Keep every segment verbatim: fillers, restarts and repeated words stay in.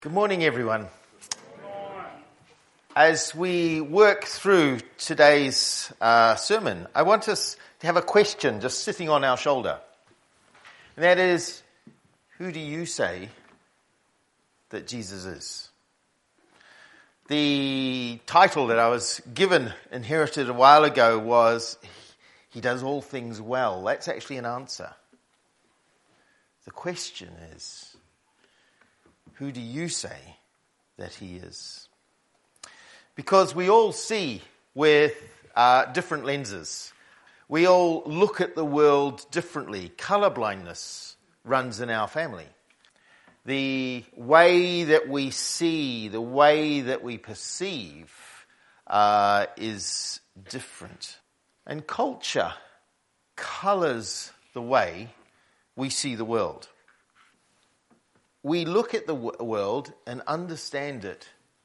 Good morning, everyone. As we work through today's uh, sermon, I want us to have a question just sitting on our shoulder. And that is, who do you say that Jesus is? The title that I was given, inherited a while ago, was, He does all things well. That's actually an answer. The question is, who do you say that he is? Because we all see with uh, different lenses. We all look at the world differently. Colorblindness runs in our family. The way that we see, the way that we perceive uh, is different. And culture colors the way we see the world. We look at the w- world and understand it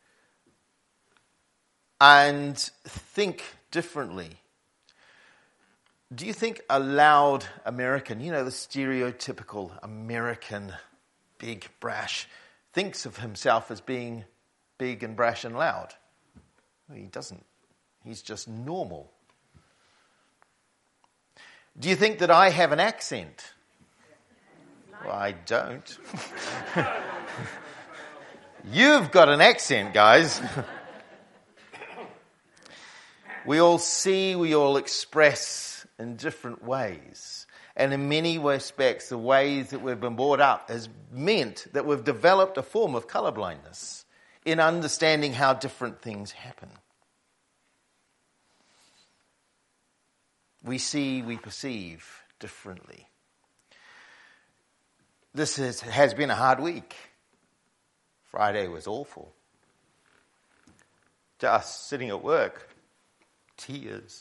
and think differently. Do you think a loud American, you know, the stereotypical American, big, brash, thinks of himself as being big and brash and loud? Well, he doesn't. He's just normal. Do you think that I have an accent? Well, I don't. You've got an accent, guys. We all see, we all express in different ways. And in many respects, the ways that we've been brought up has meant that we've developed a form of colorblindness in understanding how different things happen. We see, we perceive differently. This is, has been a hard week. Friday was awful. Just sitting at work, tears.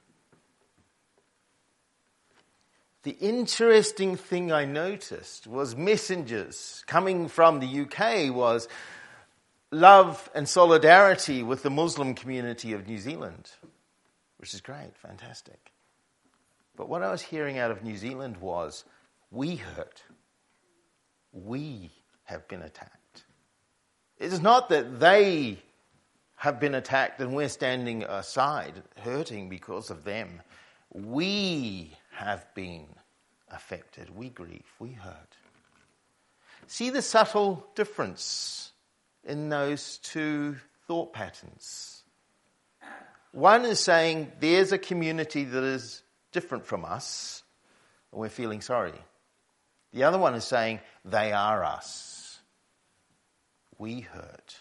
The interesting thing I noticed was messengers coming from the U K was love and solidarity with the Muslim community of New Zealand, which is great, fantastic. But what I was hearing out of New Zealand was, we hurt. We have been attacked. It is not that they have been attacked and we're standing aside, hurting because of them. We have been affected. We grieve. We hurt. See the subtle difference in those two thought patterns. One is saying there's a community that is different from us and we're feeling sorry. The other one is saying, they are us. We hurt.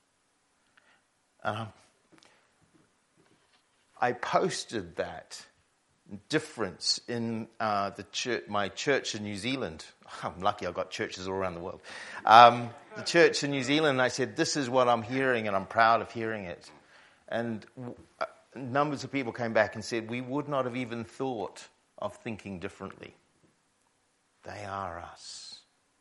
Um, I posted that difference in uh, the church, my church in New Zealand. I'm lucky I've got churches all around the world. Um, the church in New Zealand, I said, this is what I'm hearing and I'm proud of hearing it. And uh, numbers of people came back and said, we would not have even thought of thinking differently. They are us.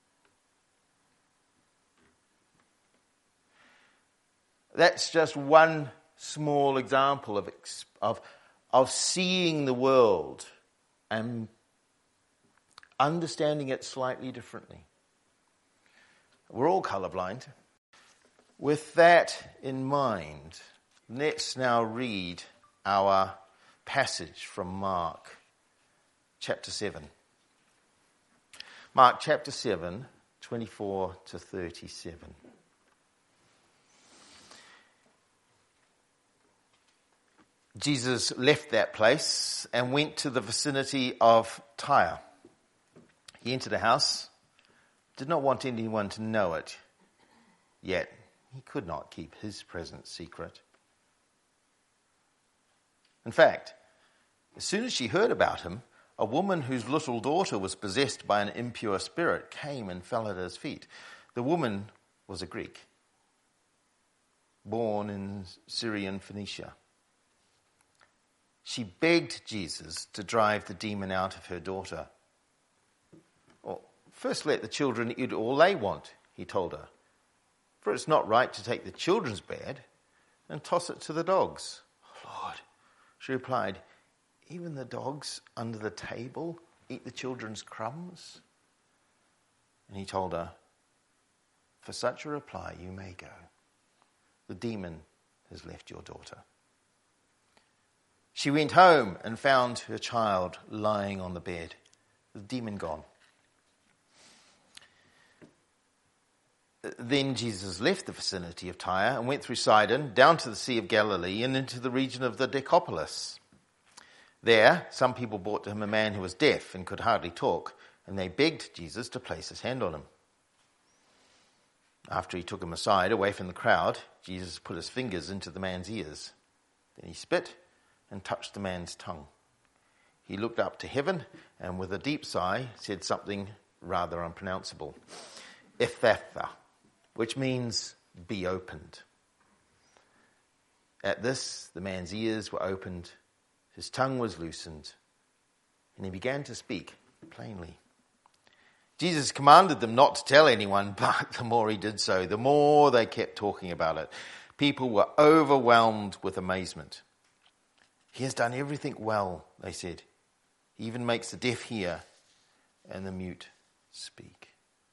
That's just one small example of, of, of seeing the world and understanding it slightly differently. We're all colorblind. With that in mind, let's now read our passage from Mark chapter seven. Mark chapter seven, twenty-four to thirty-seven. Jesus left that place and went to the vicinity of Tyre. He entered a house, did not want anyone to know it, yet he could not keep his presence secret. In fact, as soon as she heard about him, a woman whose little daughter was possessed by an impure spirit came and fell at his feet. The woman was a Greek, born in Syrian Phoenicia. She begged Jesus to drive the demon out of her daughter. Well, first let the children eat all they want, he told her. For it's not right to take the children's bread and toss it to the dogs. Lord, she replied, even the dogs under the table eat the children's crumbs? And he told her, For such a reply, you may go. The demon has left your daughter. She went home and found her child lying on the bed, the demon gone. Then Jesus left the vicinity of Tyre and went through Sidon, down to the Sea of Galilee and into the region of the Decapolis. There, some people brought to him a man who was deaf and could hardly talk, and they begged Jesus to place his hand on him. After he took him aside, away from the crowd, Jesus put his fingers into the man's ears. Then he spit and touched the man's tongue. He looked up to heaven and with a deep sigh said something rather unpronounceable. Ephphatha, which means be opened. At this, the man's ears were opened, his tongue was loosened, and he began to speak plainly. Jesus commanded them not to tell anyone, but the more he did so, the more they kept talking about it. People were overwhelmed with amazement. He has done everything well, they said. He even makes the deaf hear and the mute speak.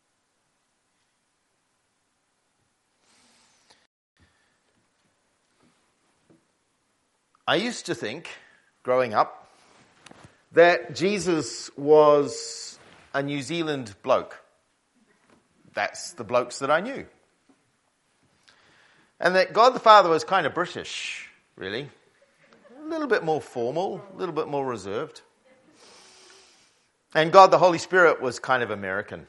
I used to think, growing up, that Jesus was a New Zealand bloke. That's the blokes that I knew. And that God the Father was kind of British, really. A little bit more formal, a little bit more reserved. And God the Holy Spirit was kind of American.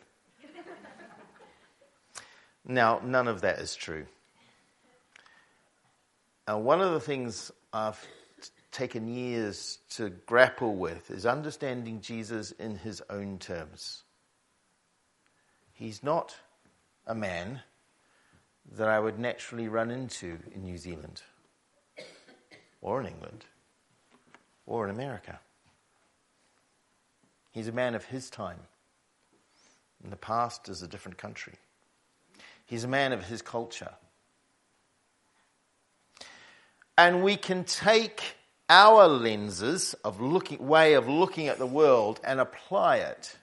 Now, none of that is true. And one of the things I've taken years to grapple with is understanding Jesus in his own terms. He's not a man that I would naturally run into in New Zealand or in England or in America. He's a man of his time. And the past is a different country. He's a man of his culture. And we can take our lenses of looking, way of looking at the world and apply it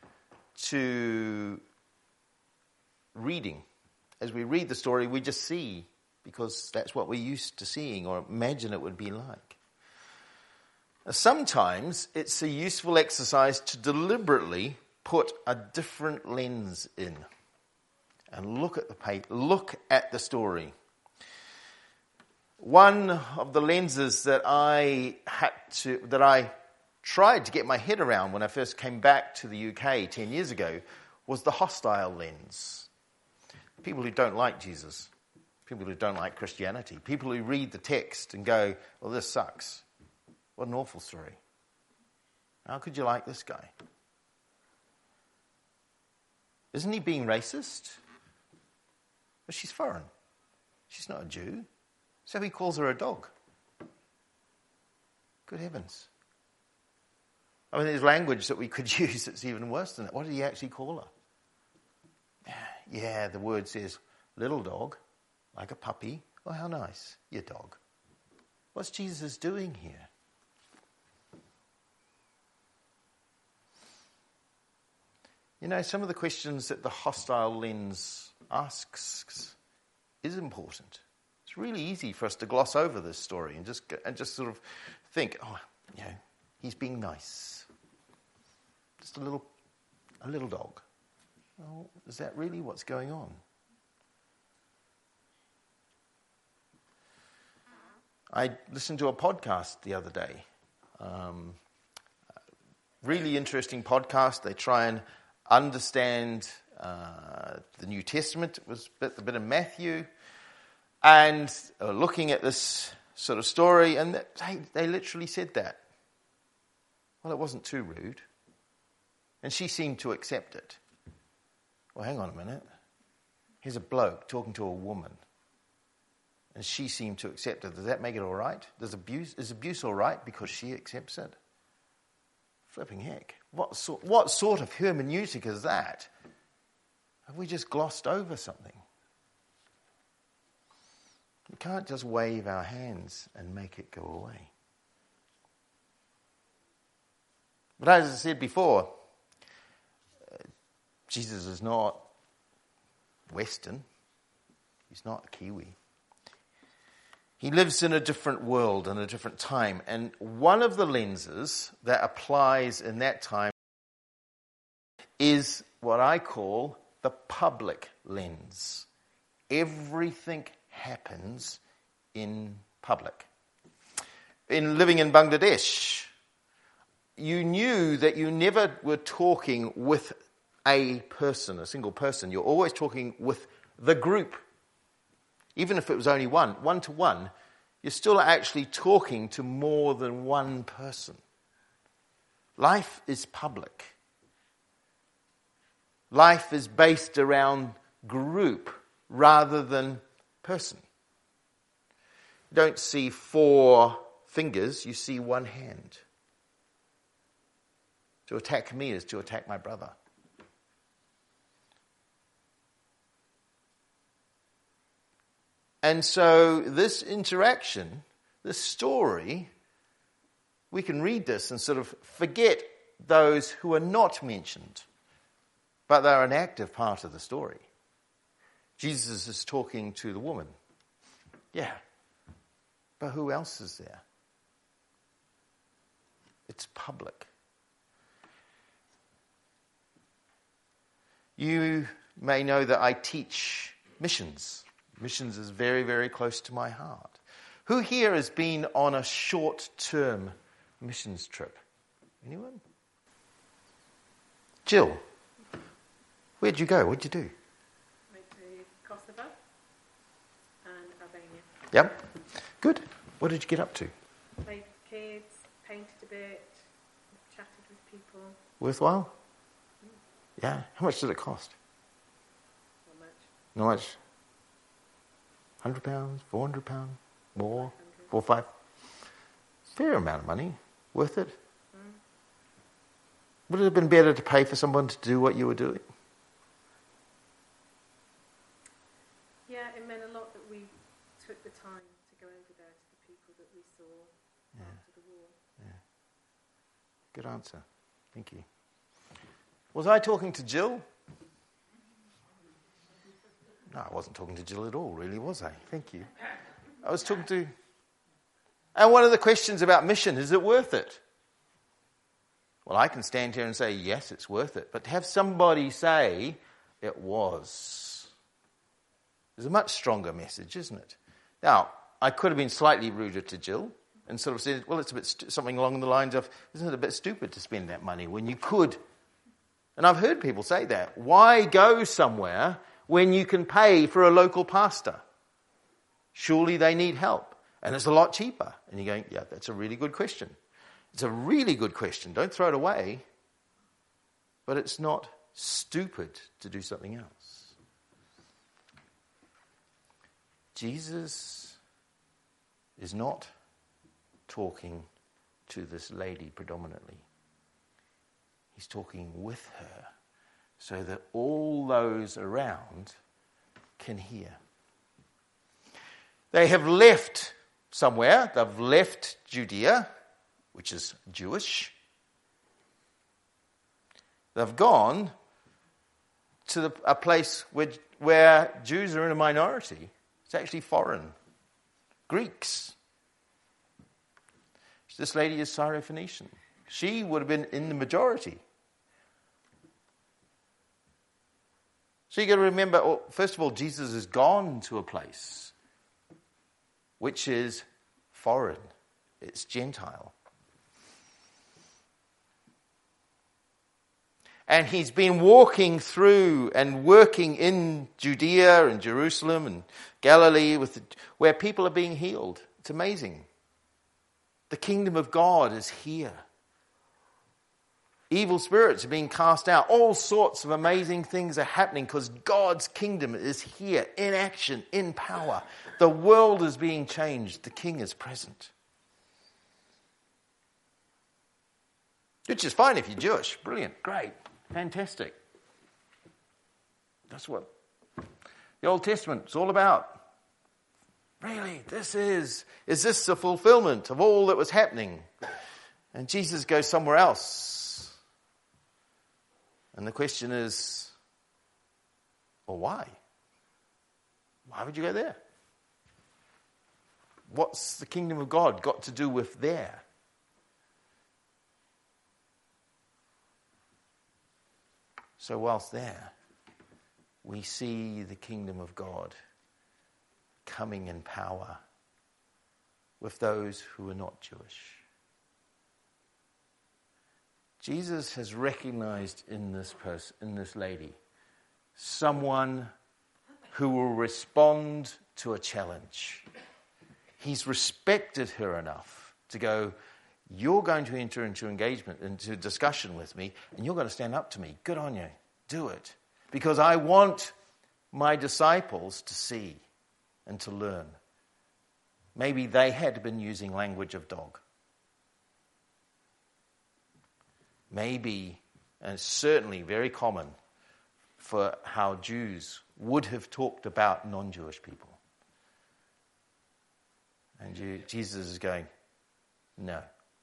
to reading. As we read the story, we just see, because that's what we're used to seeing or imagine it would be like. Sometimes it's a useful exercise to deliberately put a different lens in and look at the paper, look at the story. One of the lenses that I had to, that I tried to get my head around when I first came back to the U K ten years ago was the hostile lens. People who don't like Jesus, people who don't like Christianity, people who read the text and go, well, this sucks. What an awful story. How could you like this guy? Isn't he being racist? But she's foreign. She's not a Jew. So he calls her a dog. Good heavens. I mean, there's language that we could use that's even worse than that. What did he actually call her? Yeah, the word says, little dog, like a puppy. Oh, how nice, your dog. What's Jesus doing here? You know, some of the questions that the hostile lens asks is important. It's really easy for us to gloss over this story and just and just sort of think, oh, you know, he's being nice. Just a little, a little dog. Well, is that really what's going on? I listened to a podcast the other day. Um, really interesting podcast. They try and understand uh, the New Testament. It was a bit, a bit of Matthew. And uh, looking at this sort of story, and they, they literally said that. Well, it wasn't too rude. And she seemed to accept it. Well, hang on a minute. Here's a bloke talking to a woman. And she seemed to accept it. Does that make it all right? Does abuse, is abuse all right because she accepts it? Flipping heck. What sort, what sort of hermeneutic is that? Have we just glossed over something? We can't just wave our hands and make it go away. But as I said before, uh, Jesus is not Western. He's not a Kiwi. He lives in a different world and a different time. And one of the lenses that applies in that time is what I call the public lens. Everything happens in public. In living in Bangladesh, you knew that you never were talking with a person, a single person. You're always talking with the group. Even if it was only one, one to one, you're still actually talking to more than one person. Life is public. Life is based around group rather than person. You don't see four fingers, you see one hand. To attack me is to attack my brother. And so this interaction, this story, we can read this and sort of forget those who are not mentioned, but they're an active part of the story. Jesus is talking to the woman. Yeah, but who else is there? It's public. You may know that I teach missions. Missions is very, very close to my heart. Who here has been on a short-term missions trip? Anyone? Jill, where'd you go? What'd you do? Went to Kosovo and Albania. Yep. Good. What did you get up to? Played with kids, painted a bit, chatted with people. Worthwhile? Mm. Yeah. How much did it cost? Not much. Not much. one hundred pounds, four hundred pounds, more, four, five. Fair amount of money. Worth it. Mm. Would it have been better to pay for someone to do what you were doing? Yeah, it meant a lot that we took the time to go over there to the people that we saw yeah. after the war. Yeah. Good answer. Thank you. Was I talking to Jill? No, I wasn't talking to Jill at all, really, was I? Thank you. I was talking to... And one of the questions about mission, is it worth it? Well, I can stand here and say, yes, it's worth it. But to have somebody say, it was, is a much stronger message, isn't it? Now, I could have been slightly ruder to Jill and sort of said, well, it's a bit stu- something along the lines of, isn't it a bit stupid to spend that money when you could? And I've heard people say that. Why go somewhere when you can pay for a local pastor? Surely they need help. And it's a lot cheaper. And you're going, yeah, that's a really good question. It's a really good question. Don't throw it away. But it's not stupid to do something else. Jesus is not talking to this lady predominantly. He's talking with her so that all those around can hear. They have left somewhere. They've left Judea, which is Jewish. They've gone to the, a place where, where Jews are in a minority. It's actually foreign. Greeks. This lady is Syrophoenician. She would have been in the majority. So you've got to remember, well, first of all, Jesus has gone to a place which is foreign. It's Gentile. And he's been walking through and working in Judea and Jerusalem and Galilee with the, where people are being healed. It's amazing. The kingdom of God is here. Evil spirits are being cast out. All sorts of amazing things are happening because God's kingdom is here, in action, in power. The world is being changed. The King is present. Which is fine if you're Jewish. Brilliant. Great. Fantastic. That's what the Old Testament is all about. Really, this is, is this the fulfillment of all that was happening? And Jesus goes somewhere else. And the question is, well, why? Why would you go there? What's the kingdom of God got to do with there? So whilst there, we see the kingdom of God coming in power with those who are not Jewish. Jesus has recognized in this person, in this lady, someone who will respond to a challenge. He's respected her enough to go, you're going to enter into engagement, into discussion with me, and you're going to stand up to me. Good on you. Do it. Because I want my disciples to see and to learn. Maybe they had been using language of dog. Maybe, and it's certainly very common for how Jews would have talked about non-Jewish people. And you, Jesus is going, no.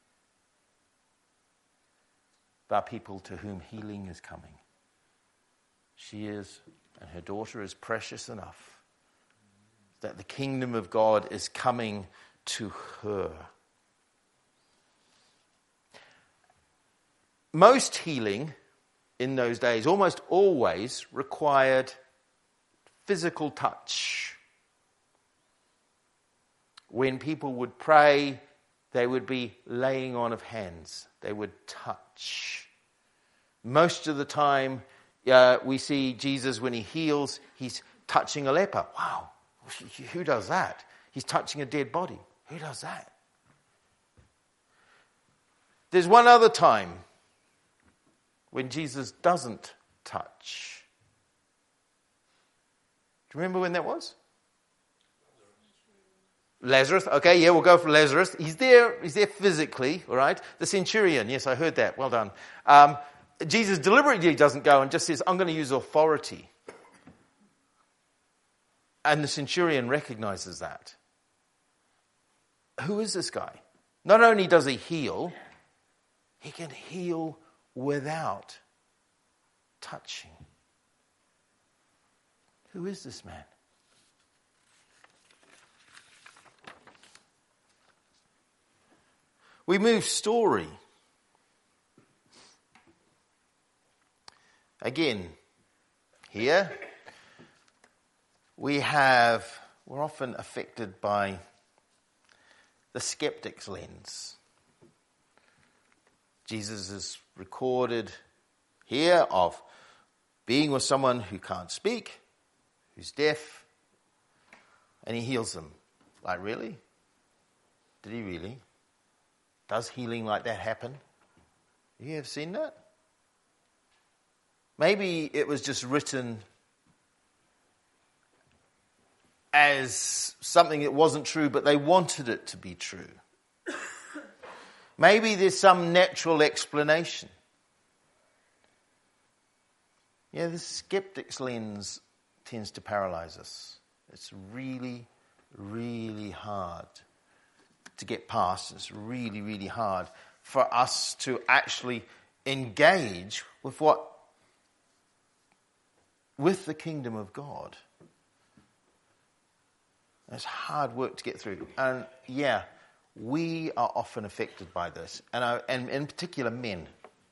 There are people to whom healing is coming. She is, and her daughter is precious enough that the kingdom of God is coming to her. Most healing in those days, almost always, required physical touch. When people would pray, they would be laying on of hands. They would touch. Most of the time, uh, we see Jesus when he heals, he's touching a leper. Wow, who does that? He's touching a dead body. Who does that? There's one other time when Jesus doesn't touch. Do you remember when that was? Lazarus. Okay, yeah, we'll go for Lazarus. He's there, he's there physically, all right? The centurion, yes, I heard that. Well done. Um, Jesus deliberately doesn't go and just says, I'm going to use authority. And the centurion recognizes that. Who is this guy? Not only does he heal, he can heal without touching. Who is this man? We move story. Again, here we have, we're often affected by the skeptic's lens. Jesus is recorded here of being with someone who can't speak, who's deaf, and he heals them. Like, really? Did he really? Does healing like that happen? You have seen that? Maybe it was just written as something that wasn't true, but they wanted it to be true. Maybe there's some natural explanation. Yeah, the skeptic's lens tends to paralyze us. It's really, really hard to get past. It's really, really hard for us to actually engage with what, with the kingdom of God. It's hard work to get through. And yeah, we are often affected by this. And, I, and in particular men.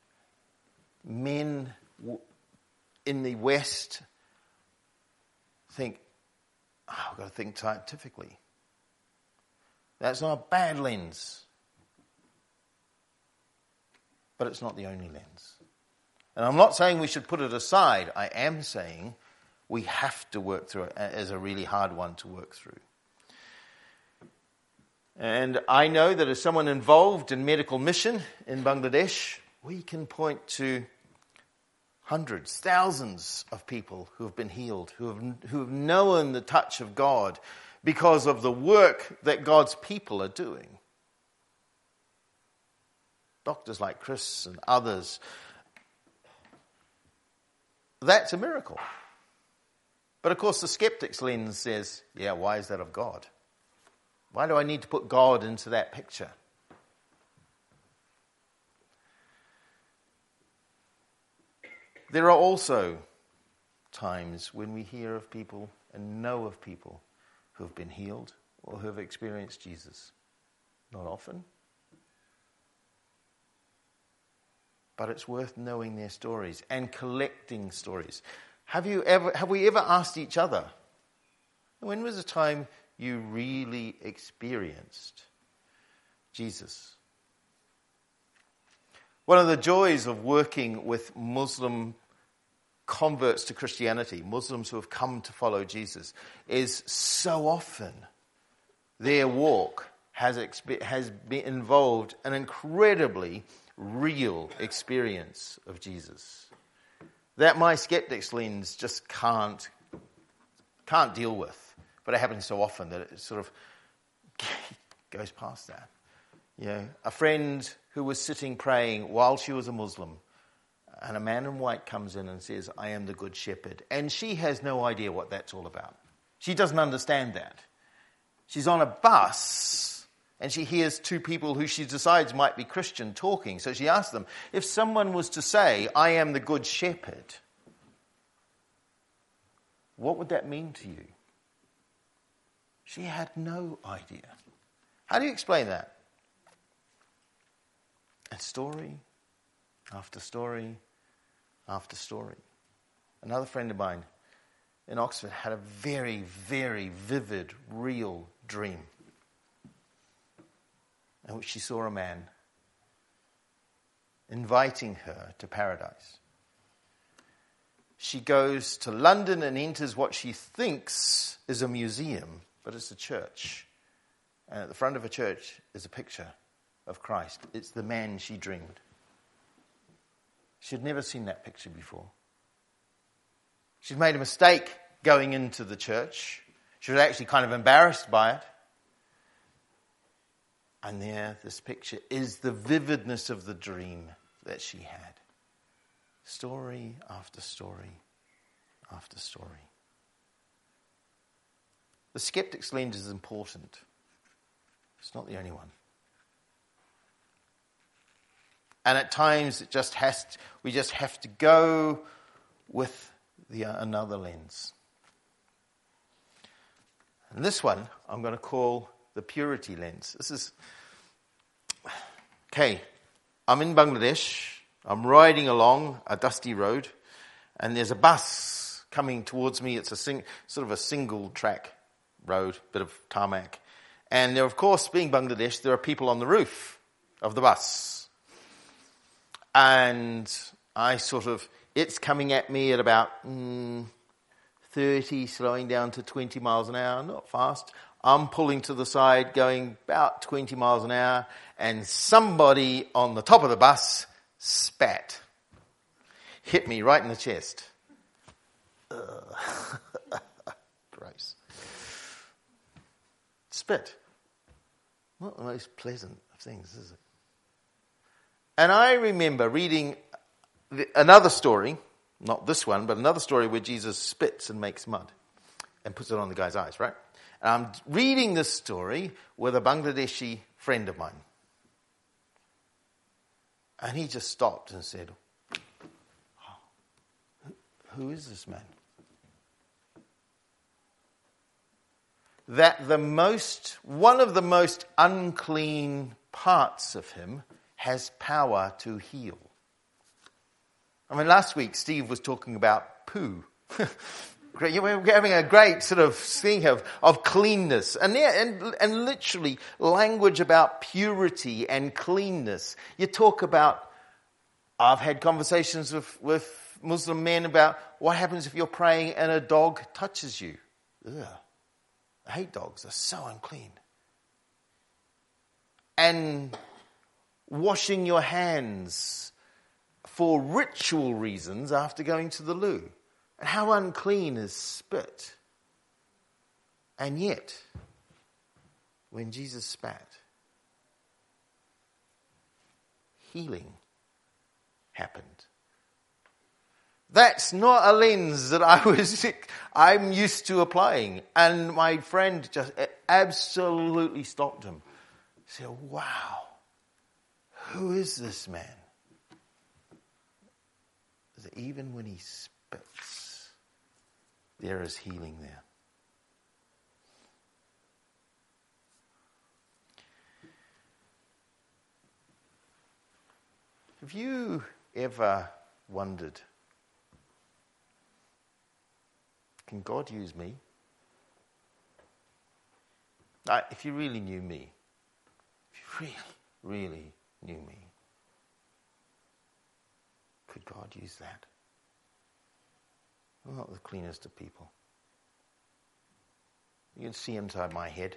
Men in the West think, oh, I've got to think scientifically. That's not a bad lens. But it's not the only lens. And I'm not saying we should put it aside. I am saying we have to work through it as a really hard one to work through. And I know that as someone involved in medical mission in Bangladesh, we can point to hundreds, thousands of people who have been healed, who have, who have known the touch of God because of the work that God's people are doing. Doctors like Chris and others. That's a miracle. But of course the skeptic's lens says, yeah, why is that of God? Why do I need to put God into that picture? There are also times when we hear of people, and know of people who have been healed or who have experienced Jesus. Not often. But it's worth knowing their stories and collecting stories. Have you ever, have we ever asked each other, when was the time you really experienced Jesus? One of the joys of working with Muslim converts to Christianity, Muslims who have come to follow Jesus, is so often their walk has, expe- has been involved an incredibly real experience of Jesus that my skeptics lens just can't can't deal with. But it happens so often that it sort of goes past that. You know, a friend who was sitting praying while she was a Muslim, and a man in white comes in and says, "I am the good shepherd." And she has no idea what that's all about. She doesn't understand that. She's on a bus, and she hears two people who she decides might be Christian talking. So she asks them, if someone was to say, "I am the good shepherd," what would that mean to you? She had no idea. How do you explain that? And story after story after story. Another friend of mine in Oxford had a very, very vivid, real dream in which she saw a man inviting her to paradise. She goes to London and enters what she thinks is a museum, but it's a church. And at the front of a church is a picture of Christ. It's the man she dreamed. She'd never seen that picture before. She'd made a mistake going into the church. She was actually kind of embarrassed by it. And there, this picture is the vividness of the dream that she had. Story after story after story. The skeptic's lens is important. It's not the only one. And at times it just has to, we just have to go with the uh, another lens. And this one I'm going to call the purity lens. This is, okay, I'm in Bangladesh. I'm riding along a dusty road, and there's a bus coming towards me. It's a sing, sort of a single track road, bit of tarmac. And there, of course, being Bangladesh, there are people on the roof of the bus. And I sort of, it's coming at me at about mm, thirty, slowing down to twenty miles an hour, not fast. I'm pulling to the side, going about twenty miles an hour, and somebody on the top of the bus spat. Hit me right in the chest. Ugh. Gross. Spit. Not the most pleasant of things, is it? And I remember reading another story, not this one, but another story where Jesus spits and makes mud and puts it on the guy's eyes, right? And I'm reading this story with a Bangladeshi friend of mine. And he just stopped and said, oh, who is this man? That the most, one of the most unclean parts of him has power to heal. I mean, last week Steve was talking about poo. We're having a great sort of thing of, of cleanness. And, yeah, and, and literally language about purity and cleanness. You talk about, I've had conversations with, with Muslim men about what happens if you're praying and a dog touches you. Ugh. I hate dogs. They're so unclean. And washing your hands for ritual reasons after going to the loo. And how unclean is spit. And yet, when Jesus spat, healing happened. That's not a lens that I was, I'm used to applying. And my friend just absolutely stopped him. He said, wow, who is this man? That even when he spits, there is healing there. Have you ever wondered, can God use me? Uh, if you really knew me, if you really, really knew me, could God use that? I'm not the cleanest of people. You can see inside my head.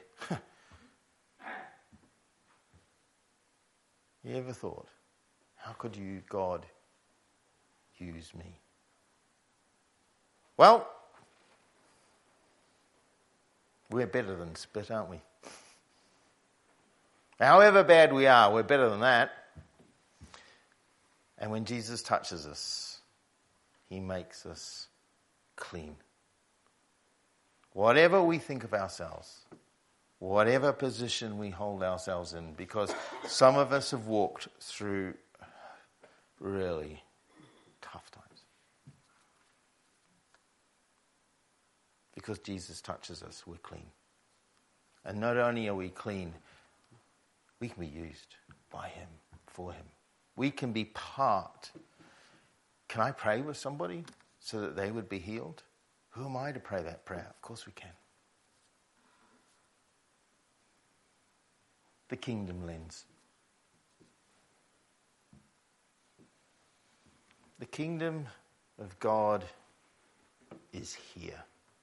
You ever thought, how could you, God, use me? Well, we're better than spit, aren't we? However bad we are, we're better than that. And when Jesus touches us, he makes us clean. Whatever we think of ourselves, whatever position we hold ourselves in, because some of us have walked through really tough times. Because Jesus touches us, we're clean. And not only are we clean, we can be used by him, for him. We can be part. Can I pray with somebody so that they would be healed? Who am I to pray that prayer? Of course we can. The kingdom lens. The kingdom of God is here.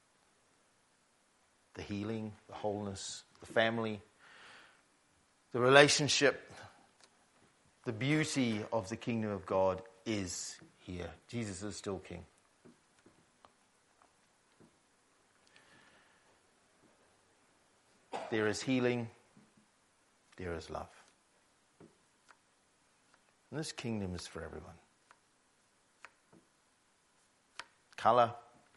The healing, the wholeness, the family, the relationship, the beauty of the kingdom of God is here. Jesus is still king. There is healing. There is love. And this kingdom is for everyone. Colour,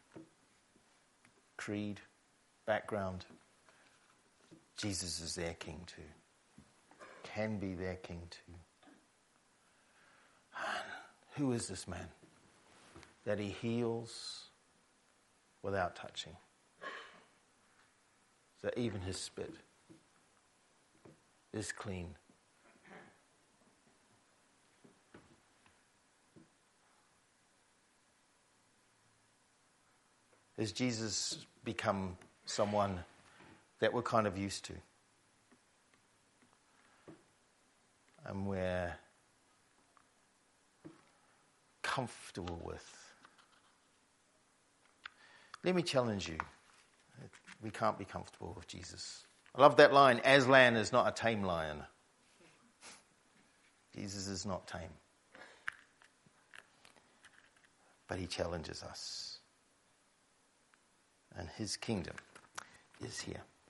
creed, background. Jesus is their king too. Can be their king too. And who is this man that he heals without touching? So even his spit is clean. Has Jesus become someone that we're kind of used to? And we're comfortable with? Let me challenge you. We can't be comfortable with Jesus. I love that line, Aslan is not a tame lion. Jesus is not tame. But he challenges us. And his kingdom is here.